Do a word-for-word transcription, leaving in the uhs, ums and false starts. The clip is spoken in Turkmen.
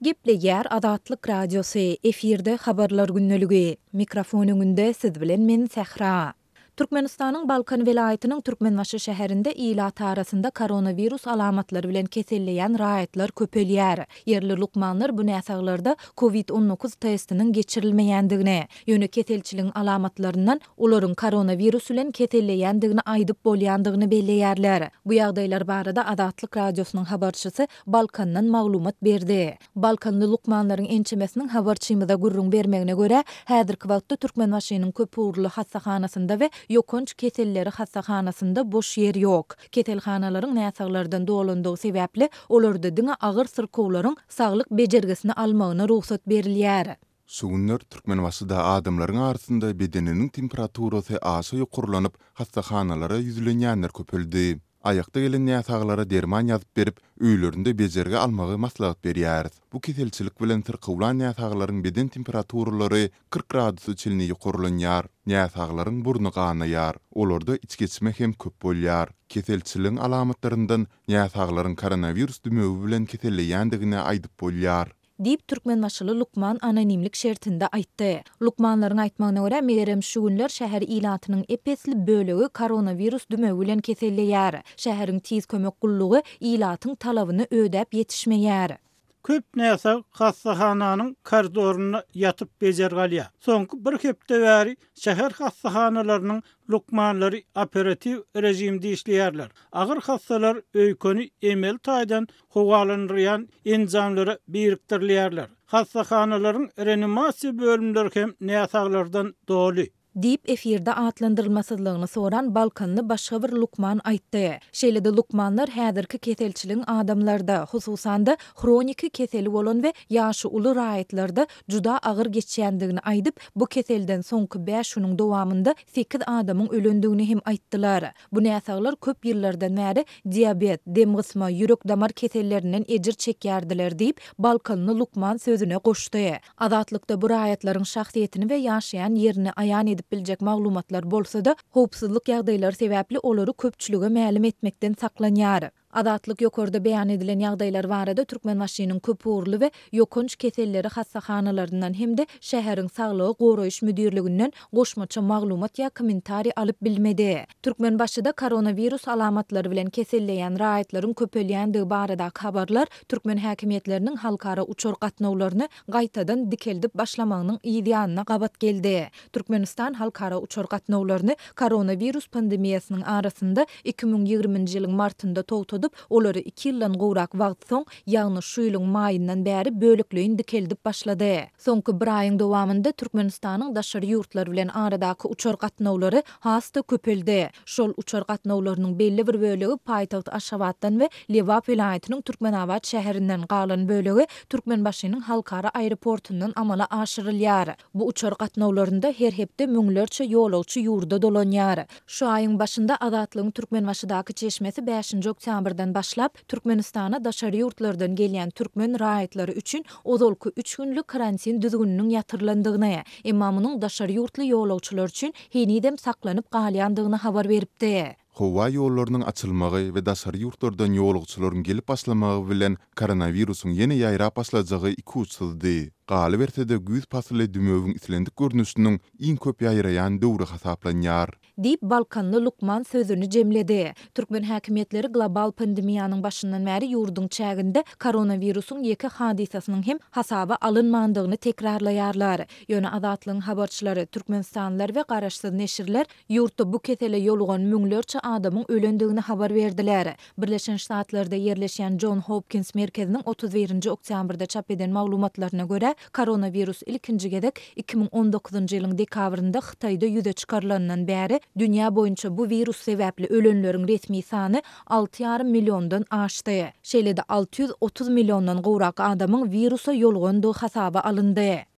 Geple yer Adatlyk Radiosu efirde habarlar günneligi. Mikrofon öňünde siz bilen men Sehra. Türkmenistanyň Balkan welaýatynyň Türkmenbaşy şäherinde ilat arasynda koronavirus alamatlary bilen keselleýän raýatlar köpelýär. Yerli lukmanlar bu näsaglarda covid on dokuz testiniň geçirilmeýändigine, ýöne keselçiligiň alamatlaryndan olaryň koronavirus bilen keselleýändigini aýdyp bolýandygyny belleýärler. Bu ýagdaýlar barada Adatlyk Radiosynyň habarçysy Balkandan maglumat berdi. Balkanly lukmanlaryň ençemesiniň habarçymyza gurrun bermegine görä, häzirki wagtda Türkmenbaşynyň köp uğurly hastahanasynda we yokonç keselleri hastahanasynda boş yer ýok. Keselhanalaryň näsaglardan dolandygy sebäpli olarda diňe agyr syrkowlaryň saglyk bejergisini almagyna ruhsat berilýär. Sugunlar Türkmenbaşyda adamlaryň arasynda bedeniniň temperaturasy aşy ýokurlanyp hastahanalara ýüzlenýänler köpeldi. Ayakta gelen näsaglara derman ýazyp berip, öýlerinde bejerge almagy maslahat berýär. Bu keselçilik bilen syrkowlan näsaglaryň beden temperaturalary kırk gradus içilni ýokurlanýar. Näsaglaryň burnu ganaýar. Olarda iç geçme hem köp bolýar. Keselçiligiň alamatlaryndan näsaglaryň koronavirus dümegi bilen keselleýändigine aýdyp bolýar. Dip Türkmenbaşyly Lukman anonimlik şertinde aýtdy. Lukmanlaryň aýtmagyna görä, merem şu günler şäher ilatynyň epesli bölegi koronavirus dümegi bilen keselleýär. Şäheriň tiz kömek gullugy ilatyň talabyny ödäp ýetişmeýär. Köp näsag hastahananyň koridoruna ýatyp bejergalýar. Soňky bir hepde bäri şäher hastahanalarynyň lukmanlary operativ rejimde işleýärler. Agyr hastalar öýkeni emel taýdan howalanýan enzamlary birikdirilýärler. Hastahanalaryň reanimasiýa bölümleri hem näsaglardan doly. Dip efirde atlandyrylmasyzlygyny soran Balkanly başga bir lukman aýtdy. Şeýle-de lukmanlar häzirki keselçiligiň adamlarda, hususanda kroniki keseli bolan we ýaşy uly raýatlarda juda agyr geçýändigini aýdyp, bu keselden soňky beş ýylyň dowamında sekiz adamyň ölendigini hem aýtdylar. Bu näsaglar köp ýyllardan bäri diabet, dem gysma, ýürek damar kesellerinden ejir çekýärdiler diýip Balkanly lukman sözüne goşdy. Azatlykda bu raýatlaryň şahsiýetini we ýaşaýan ýerini aýan edip biljek maglumatlar bolsa-da, howpsuzlyk ýagdaýlary sebäpli olary köpçülige ma'lum etmekden saklanýar. Adatlyk ýokarda beýan edilen ýagdaýlar barada Türkmenbaşynyň köp uğurly we ýokunç keselleri hastahanalarynyň hemde şäheriň saglygy goraýyş müdirliginden goşmaça maglumat ýa kommentari alyp bilmedi. Türkmenbaşyda koronavirus alamatlary bilen keselleýän raýatlaryň köpelýändigi barada habarlar türkmen häkimiýetleriniň halkara uçur gatnawlaryny gaýtadan dikeldip başlamagynyň ýa-da gabat geldi. Türkmenistan halkara uçur gatnawlaryny koronavirus pandemiýasynyň arasynda iki ming ýygrüminji ýylyň martynda togtady, olary iki ýyldan gowrak wagt soň ýagny şu ýylyň maýyndan bäri bölükleýin dikeldip başlady. Soňky bir aýyň dowamında Türkmenistanyň daşary ýurtlar bilen aradaky uçur gatnawlary hasta köpeldi. Şol uçur gatnawlarynyň belli bir bölegi paýtaht Aşgabatdan we Lewap vilayatynyň Türkmenabad şäherinden galan bölegi Türkmenbaşynyň halkara aeroportundan amala aşyrylýar. Bu uçur gatnawlarynda her hepde müňlerçe ýolagçy ýurda dolanýar. Şu aýyň başynda Adatlygyň Türkmenbaşydaky çeşmesi beşinji oktýabrdan başlap Türkmenistana daşary ýurtlardan gelýän türkmen raýatlary üçin ozalky üç günlük karantin düzgüniniň ýatyrlandygyny, emma munyň daşary ýurtly ýolagçylar üçin henidem saklanyp galýandygyny habar beripdi. Howa ýollarynyň açylmagy we daşary ýurtlardan ýolagçylaryň gelip başlamagy bilen koronavirusyň ýene ýaýrap başlajagy iki uçsuzdy. Galy berse-de güýz pasly dümögiň islendik görnüşiniň iň köp ýaýraýan döwri hasaplanýar. Dip Balkanly Lukman sözüni jemledi. Türkmen häkimiýetleri global pandemiýanyň başyndan bäri ýurdun çäginde koronavirusyň ýeki hadisasynyň hem hasaba alynmandygyny tekrarlaýarlar. Ýöne Adatlygyň habarçylary, Türkmenistanlylar we garaşsyz neşirler ýurtda bu kesele ýolugan müňlerçe adamyň ölendigini habar berdiler. Birleşen Ştatlarda ýerleşen John Hopkins merkeziniň otuz birinji oktýabrda çap eden maglumatlaryna görä, koronavirus ilkinji gedek iki ming on dokuzunji ýylyň dekabrynda Hytaýda ýüze çykarlandan bäri dünýä boýunça bu virus sebäpli ölenleriň resmi sany alty ýarym milliondan aşdy. Şeýle-de alty ýüz otuz milliondan gowrak adamyň virusa ýolgondygy hasaba alyndy.